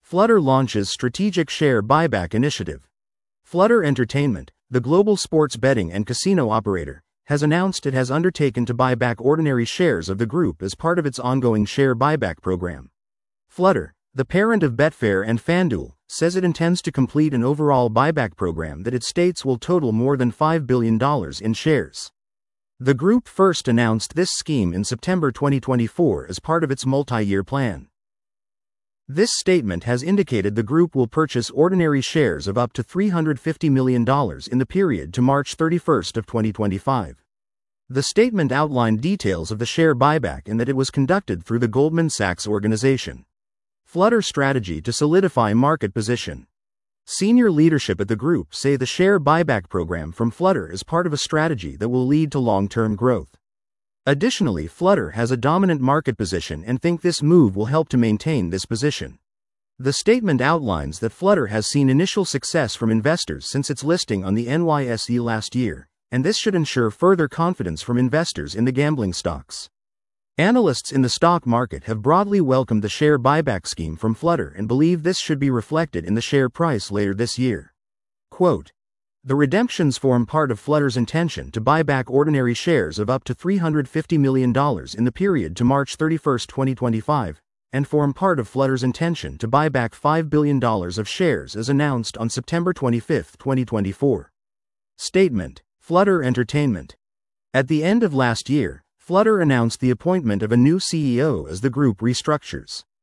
Flutter launches strategic share buyback initiative. Flutter Entertainment, the global sports betting and casino operator, has announced it has undertaken to buy back ordinary shares of the group as part of its ongoing share buyback program. Flutter, the parent of Betfair and FanDuel, says it intends to complete an overall buyback program that it states will total more than $5 billion in shares. The group first announced this scheme in September 2024 as part of its multi-year plan. This statement has indicated the group will purchase ordinary shares of up to $350 million in the period to March 31, 2025. The statement outlined details of the share buyback and that it was conducted through the Goldman Sachs organization. Flutter strategy to solidify market position. Senior leadership at the group say the share buyback program from Flutter is part of a strategy that will lead to long-term growth. Additionally, Flutter has a dominant market position and think this move will help to maintain this position. The statement outlines that Flutter has seen initial success from investors since its listing on the NYSE last year, and this should ensure further confidence from investors in the gambling stocks. Analysts in the stock market have broadly welcomed the share buyback scheme from Flutter and believe this should be reflected in the share price later this year. Quote, "The redemptions form part of Flutter's intention to buy back ordinary shares of up to $350 million in the period to March 31, 2025, and form part of Flutter's intention to buy back $5 billion of shares as announced on September 25, 2024. Statement: Flutter Entertainment. At the end of last year, Flutter announced the appointment of a new CEO as the group restructures.